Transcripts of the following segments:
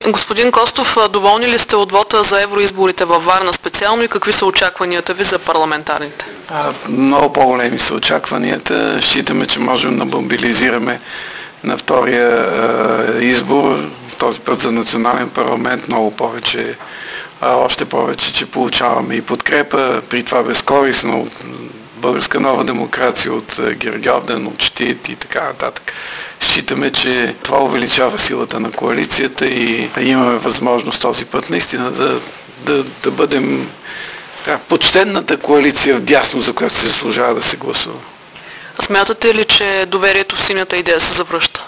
Господин Костов, доволни ли сте от вота за евроизборите във Варна специално и какви са очакванията ви за парламентарните? Много по-големи са очакванията. Считаме, че можем да мобилизираме на втория избор, този път за национален парламент, много повече, още повече, че получаваме и подкрепа, при това безкористно от Българска нова демокрация, от Гергьовден, от Щит и така нататък. Считаме, че това увеличава силата на коалицията и имаме възможност този път наистина да бъдем почтенната коалиция вдясно, за която се заслужава да се гласува. А смятате ли, че доверието в синята идея се завръща?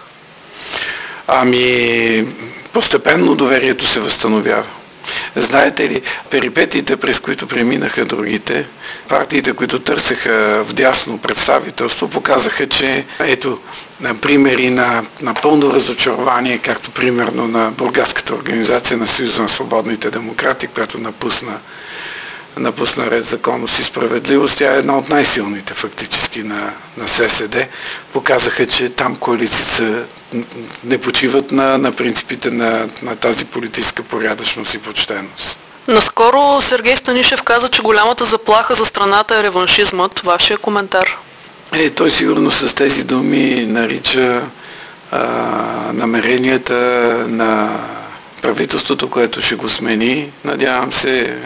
Постепенно доверието се възстановява. Знаете ли, перипетиите, през които преминаха другите, партиите, които търсеха вдясно представителство, показаха, че ето примери на пълно разочарование, както примерно на Бургаската организация на Съюза на свободните демократи, която напусна Ред, законност и справедливост. Тя е една от най-силните фактически на ССД. Показаха, че там коалициите не почиват на принципите на тази политическа порядъчност и почтеност. Наскоро Сергей Станишев каза, че голямата заплаха за страната е реваншизмът. Вашия коментар? Той сигурно с тези думи нарича намеренията на правителството, което ще го смени, надявам се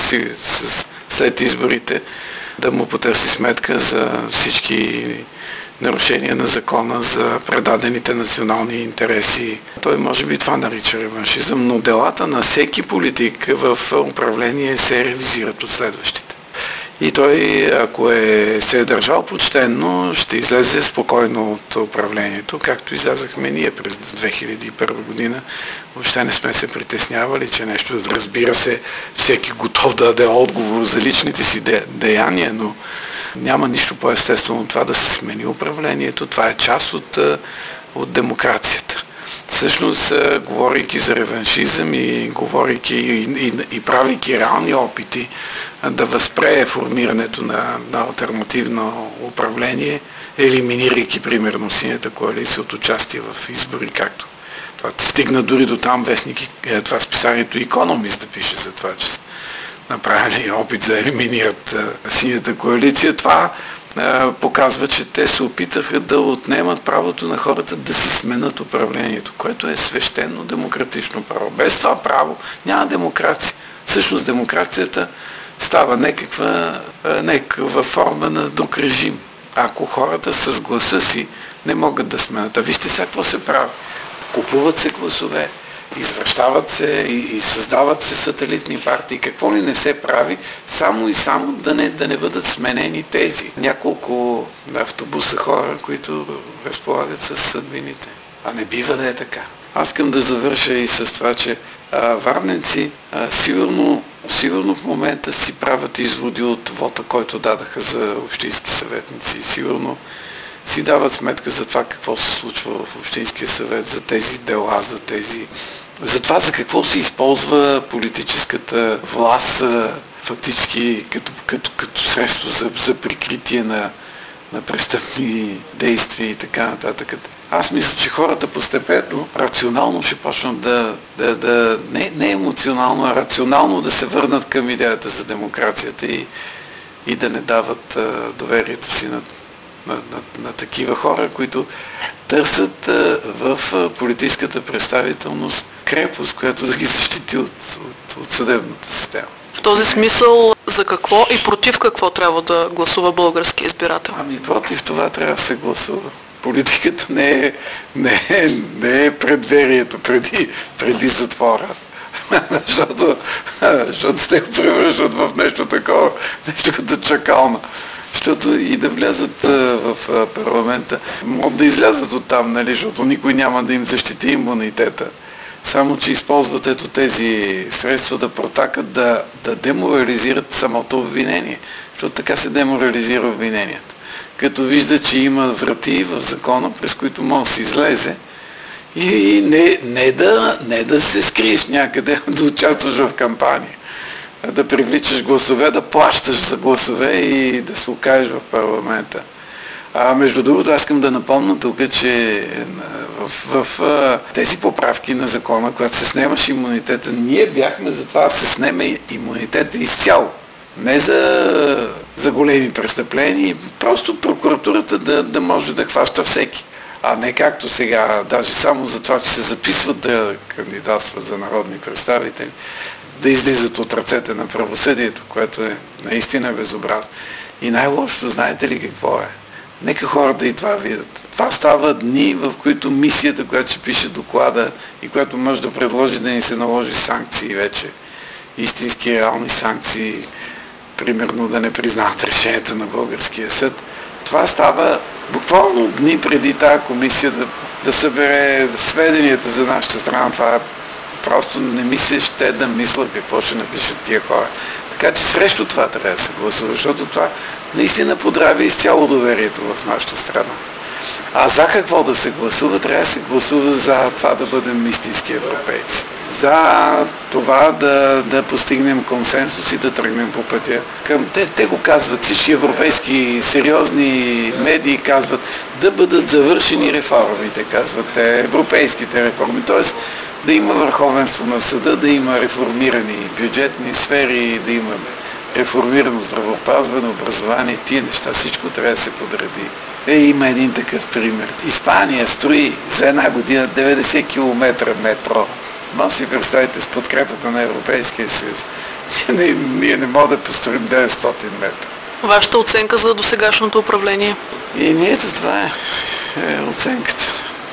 след изборите да му потърси сметка за всички нарушения на закона, за предадените национални интереси. Той може би това нарича реваншизъм, но делата на всеки политик в управление се ревизират от следващите. И той, ако се е държал почтенно, ще излезе спокойно от управлението, както излязахме ние през 2001 година. Въобще не сме се притеснявали, че нещо, разбира се, всеки готов да даде отговор за личните си деяния, но няма нищо по-естествено от това да се смени управлението. Това е част от демокрацията. Всъщност, говорейки за реваншизъм и говорейки и правейки реални опити да възпрее формирането на алтернативно управление, елиминирайки примерно синята коалиция от участие в избори, както това стигна дори до там вестники, това списанието Economist да пише за това, че са направили опит да елиминират синята коалиция. Това показва, че те се опитаха да отнемат правото на хората да си сменят управлението, което е свещено демократично право. Без това право няма демокрация. Всъщност демокрацията става някаква форма на друг режим. Ако хората с гласа си не могат да сменят. А вижте сега какво се прави. Купуват се гласове, извращават се и създават се сателитни партии. Какво ли не се прави, само и само да не бъдат сменени тези няколко автобуса хора, които разполагат с съдбините. А не бива да е така. Аз искам да завърша и с това, че варненци сигурно в момента си правят изводи от вота, който дадаха за общински съветници. Сигурно си дават сметка за това какво се случва в Общинския съвет, за тези дела, за това за какво се използва политическата власт фактически като средство за прикритие на престъпни действия и така нататък. Аз мисля, че хората постепенно, рационално ще почнат не емоционално, а рационално да се върнат към идеята за демокрацията и да не дават доверието си на такива хора, които търсят в политическата представителност крепост, която да ги защити от съдебната система. В този смисъл за какво и против какво трябва да гласува български избирател? Против това трябва да се гласува. Политиката не е предверието преди затвора. Защото те го превръщат в нещо такова, нещо като чакална. Защото и да влязат в парламента, могат да излязат оттам, нали, защото никой няма да им защити имунитета. Само, че използват ето тези средства да протакат, да деморализират самото обвинение. Защото така се деморализира обвинението. Като вижда, че има врати в закона, през които може да се излезе и не да се скриеш някъде, да участваш в кампания. Да привличаш гласове, да плащаш за гласове и да се окажеш в парламента. Между другото, аз искам да напомня тук, че в тези поправки на закона, когато се снемаше имунитета, ние бяхме за това да се снеме имунитета изцяло. Не за големи престъпления, просто прокуратурата да може да хваща всеки. А не както сега, даже само за това, че се записват да кандидатстват за народни представители, да излизат от ръцете на правосъдието, което е наистина безобразно. И най-лошото, знаете ли какво е? Нека хората и това видят. Това става дни, в които мисията, която ще пише доклада и която може да предложи да ни се наложи санкции вече, истински реални санкции, примерно да не признават решението на българския съд, това става буквално дни преди тази комисия да събере сведенията за нашата страна. Това просто не ми се ще да мисля какво ще напишат тия хора. Така че срещу това трябва да се гласува, защото това наистина подрави изцяло доверието в нашата страна. А за какво да се гласува? Трябва да се гласува за това да бъдем истински европейци. За това да постигнем консенсус и да тръгнем по пътя. Те го казват, всички европейски сериозни медии казват да бъдат завършени реформите, казват те, европейските реформи. Т.е. да има върховенство на съда, да има реформирани бюджетни сфери, да има реформирано здравеопазване, образование, тия неща, всичко трябва да се подреди. Има един такъв пример. Испания строи за една година 90 км метро. Може си представите с подкрепата на Европейския съюз. Ние не можем да построим 900 метра. Вашата оценка за досегашното управление? И ето това е оценката.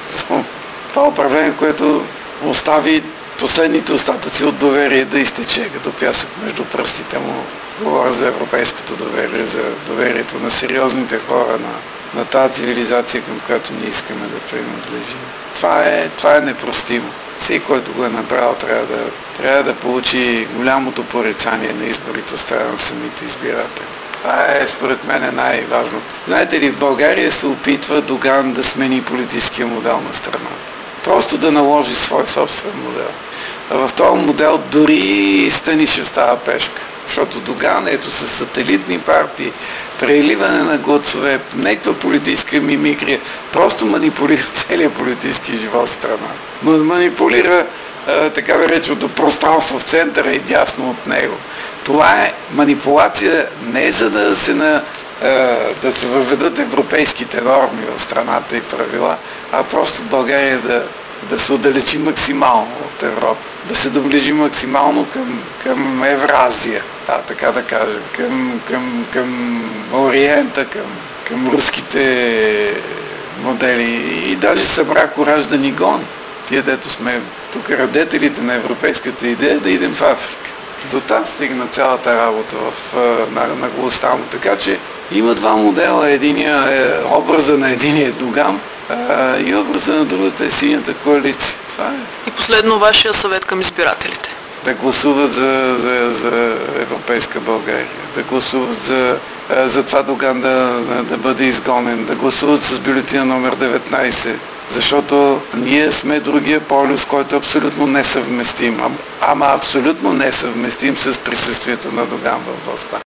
Това управление, което остави последните остатъци от доверие да изтече като пясък между пръстите му. Говоря за европейското доверие, за доверието на сериозните хора, на тази цивилизация, към която ние искаме да принадлежим. Това е непростимо. Всеки, който го е направил, трябва да получи голямото порицание на изборите от страна на самите избиратели. Това е, според мен, най-важно. Знаете ли, в България се опитва Доган да смени политическия модел на страната. Просто да наложи свой собствен модел. А в този модел дори Станишев става пешка. Защото Доган, ето с сателитни партии, преливане на гласове, някаква политическа мимикрия, просто манипулира целият политически живот в страната. Манипулира така нареченото пространство в центъра и дясно от него. Това е манипулация не за да се въведат европейските норми в страната и правила, а просто България да се отдалечи максимално от Европа, да се доближи максимално към Евразия, така да кажем, към Ориента, към руските модели и даже събра кораж да ни гони. Тия, дето сме тук радетелите на европейската идея, да идем в Африка. До там стигна цялата работа на главостта му. Така че има два модела. Единия е образа на единия е Доган и образа на другата е синята коалиция. Това е. И последно вашия съвет към избирателите. Да гласуват за европейска България, да гласуват за това Доган да бъде изгонен, да гласуват с бюлетина номер 19, защото ние сме другия полюс, който е абсолютно несъвместим, ама абсолютно несъвместим с присъствието на Доган в властта.